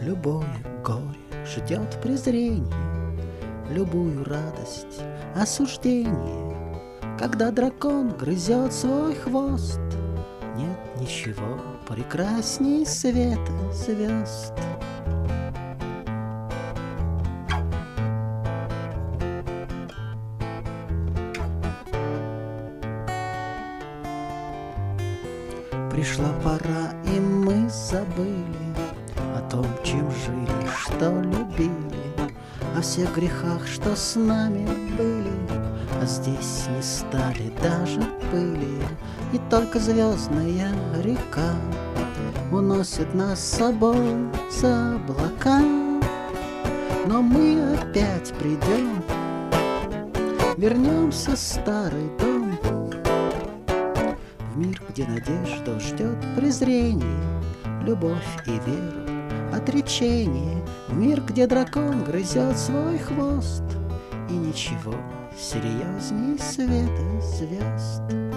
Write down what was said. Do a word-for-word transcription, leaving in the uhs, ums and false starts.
Любое горе ждет презрение, любую радость — осуждение. Когда дракон грызет свой хвост, нет ничего прекрасней света звезд. Пришла пора, и мы забыли о том, чем жили, что любили, о всех грехах, что с нами были, а здесь не стали даже пыли, и только звездная река уносит нас с собой за облака. Но мы опять придем, вернемся в старый дом, в мир, где надежда ждет презрение, любовь и веру, отречение, в мир, где дракон грызет свой хвост, и ничего серьезней света звезд.